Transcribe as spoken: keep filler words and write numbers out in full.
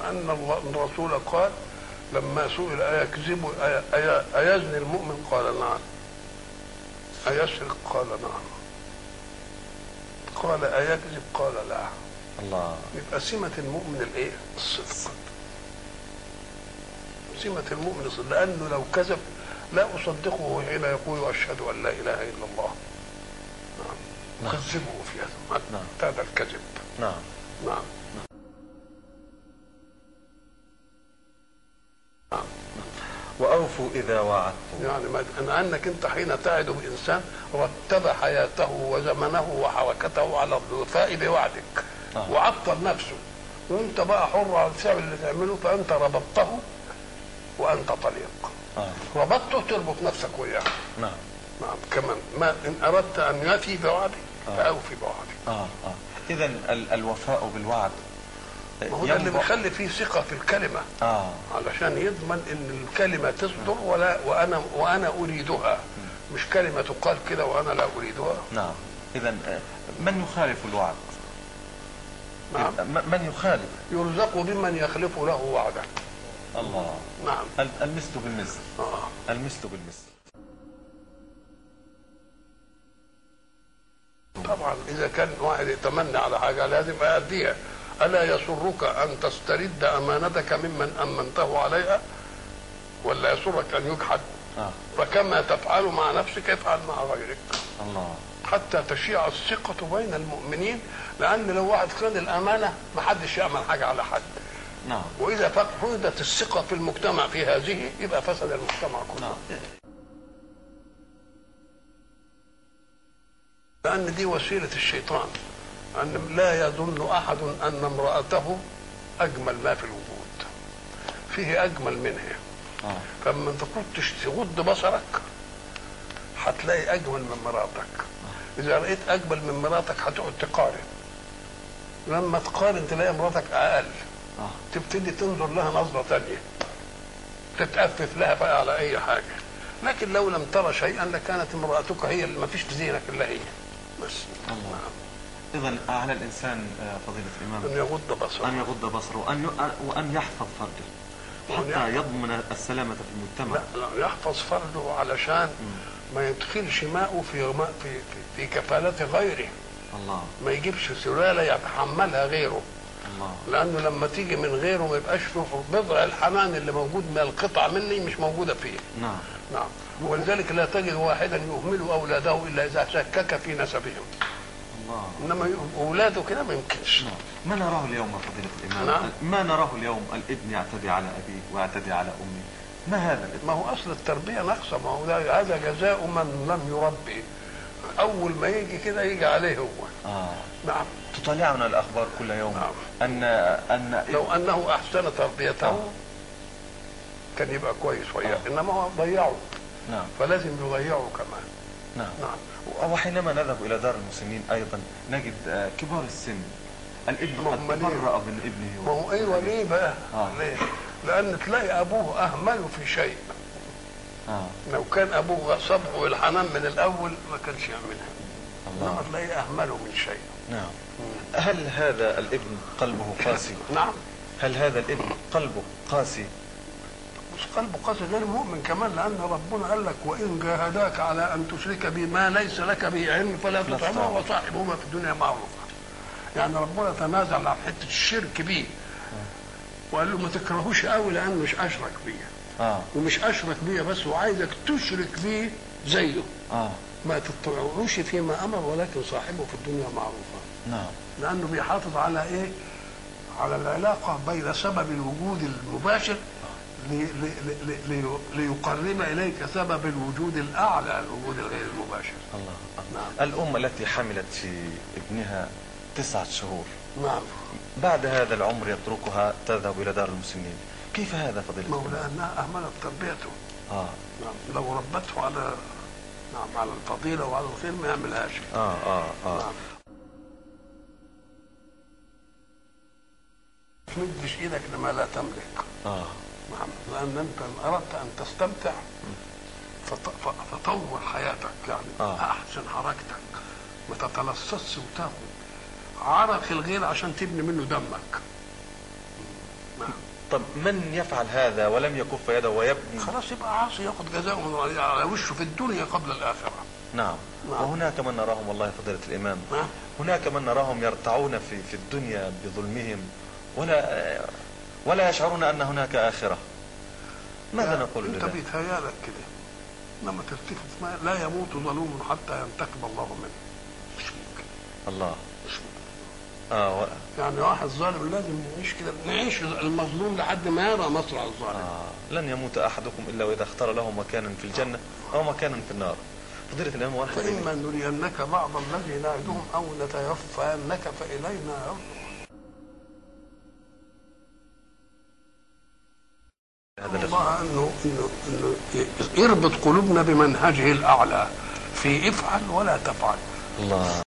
أن الرسول قال لما سئل أيكذب أيزني المؤمن قال نعم، أيسرق قال نعم، قال أيكذب قال لا. الله. يبقى سمة المؤمن الايه؟ الصدق. سمة المؤمن الصدق، لأنه لو كذب لا أصدقه حين يقول أشهد أن لا إله إلا الله. نعم. كذبه في هذا. نعم. هذا الكذب. نعم. نعم. نعم. وأوفوا إذا وعدتم. يعني مع أنك أنت حين تعد بإنسان رتب حياته وزمنه وحركته على الوفاء بوعدك. آه. وعطل نفسه، وأنت بقى حر على الفعل اللي تعمله، فأنت ربطته وأنت طليق. آه. ربطته تربط نفسك وياه. نعم. نعم. كمان ما إن أردت أن يفي بوعدك آه. فأوفي بوعدك. آه آه. إذا الوفاء بالوعد ما هو ده اللي بيخلي فيه ثقة في الكلمة. آه. علشان يضمن ان الكلمة تصدر ولا وانا وانا اريدها، م. مش كلمة تقال كده وانا لا اريدها. نعم. اذا من يخالف الوعد؟ نعم. من يخالف يرزق بمن يخلف له وعده. الله. نعم. المثل بالمثل. آه. المثل بالمثل. طبعا اذا كان واحد يتمنى على حاجة لازم يأديها. ألا يسرك أن تسترد أمانتك ممن أمنته عليها، ولا يسرك أن يجحد؟ آه. فكما تفعل مع نفسك افعل مع غيرك. الله. حتى تشيع الثقة بين المؤمنين، لأن لو واحد خان الأمانة ما حدش يعمل حاجة على حد. نعم. وإذا فقدت الثقة في المجتمع في هذه يبقى فسد المجتمع كله. نعم. لأن دي وسيلة الشيطان، أن لا يظن أحد أن امرأته أجمل ما في الوجود، فيه أجمل منها. آه. فلما أنت كنت تغض بصرك هتلاقي أجمل من مراتك. آه. إذا رأيت أجمل من مراتك هتقعد تقارن، لما تقارن تلاقي مراتك أقل. آه. تبتدي تنظر لها نظرة تانية، تتأفف لها بقى على أي حاجة. لكن لو لم ترى شيئا لكانت امرأتك هي اللي ما فيش في زينك إلا هي بس. الله. إذا على الإنسان فضيلة الإمام أن يغض بصره، أن يغض بصره وأن وأن يحفظ فرجه حتى يضمن السلامة في المجتمع. لا, لا يحفظ فرجه علشان م. ما يدخلش ماءه في في في, في كفالة غيره. الله. ما يجيبش سلالة يتحملها غيره. الله. لأنه لما تيجي من غيره ما يبقاش فيه بضع الحنان اللي موجود من القطعة مني مش موجودة فيه. نعم. نعم. ولذلك لا تجد واحدا يهمل أولاده إلا إذا شكك في نسبهم. الله. انما اولاده كده ما يمكنش. ما نراه اليوم فضيلة الامام؟ نعم. ما نراه اليوم الابن يعتدي على ابيه ويعتدي على امه. ما هذا الابن؟ ما هو اصل التربيه ناقصه، ما هو هذا جزاء من لم يربي. اول ما يجي كده يجي عليه هو. اه. نعم. تطالعنا الاخبار كل يوم. نعم. ان ان لو انه احسن تربيته آه. كان يبقى كويس وياه. آه. انما هو ضيعه. نعم. فلازم يضيعه كمان. نعم. نعم. وحينما نذهب الى دار المسنين ايضا نجد كبار السن الابن قد تبرأ من ابنه. ما هو ايوه ليه بقى؟ آه. ليه؟ لان تلاقي ابوه اهمله في شيء. آه. لو كان ابوه صبغه الحنان من الاول ما كانش يعملها. انما تلاقيه اهمله من شيء. نعم. هل هذا الابن قلبه قاسي؟ نعم. هل هذا الابن قلبه قاسي؟ مش قلبه قاسي، غير مؤمن كمان، لان ربنا قال لك وان جاهداك على ان تشرك بما ليس لك به علم فلا تطعهما وصاحبهما في الدنيا معروفا. يعني ربنا تنازل عن حته الشرك بيه وقال له ما تكرهوش قوي لانه مش اشرك بيه. اه ومش اشرك بيه بس وعايزك تشرك بيه زيه. اه ما تطيعوش فيما امر ولكن صاحبه في الدنيا معروفا. نعم. لانه بيحافظ على ايه؟ على العلاقه بين سبب الوجود المباشر لي لي لي لي ليقرب اليك سبب الوجود الاعلى الوجود الغير المباشر. الله. نعم. الام التي حملت في ابنها تسعة شهور. نعم. بعد هذا العمر يتركها تذهب الى دار المسنين، كيف هذا فضيلة؟ ما هو لانها اهملت تربيته. اه نعم. لو ربته على نعم على الفضيله وعلى الخير ما يعملهاش. اه اه اه نعم. ما تمدش ايدك لما لا تملك. اه نعم. لان انت ان اردت ان تستمتع فطور حياتك، يعني آه. احسن حركتك، ما تتلصصش وتاخد عرق الغير عشان تبني منه دمك. نعم. طب من يفعل هذا ولم يكف يده ويبني؟ خلاص يبقى عاصي، ياخد جزاءه على وشه في الدنيا قبل الآخرة. نعم. نعم. وهناك من نراهم والله فضيلة الإمام، نعم. هناك من نراهم يرتعون في في الدنيا بظلمهم ولا ولا يشعرون أن هناك آخرة. ماذا نقول انت لذلك؟ بيتهيألك كده لما تلتفت ما لا يموت ظلوم حتى ينتقم الله منه. مش ممكن. الله. مش ممكن. آه و... يعني واحد ظالم لازم نعيش كده، نعيش المظلوم لحد ما يرى مصرع الظالم. آه. لن يموت أحدكم إلا وإذا اختار له مكانا في الجنة أو مكانا في النار. فضيلة الإمام واحد. فإما نرينك بعض الذي نعدهم أو نتوفينك فإلينا يرجعون. الله انه انه انه يربط قلوبنا بمنهجه الاعلى في افعل ولا تفعل. الله.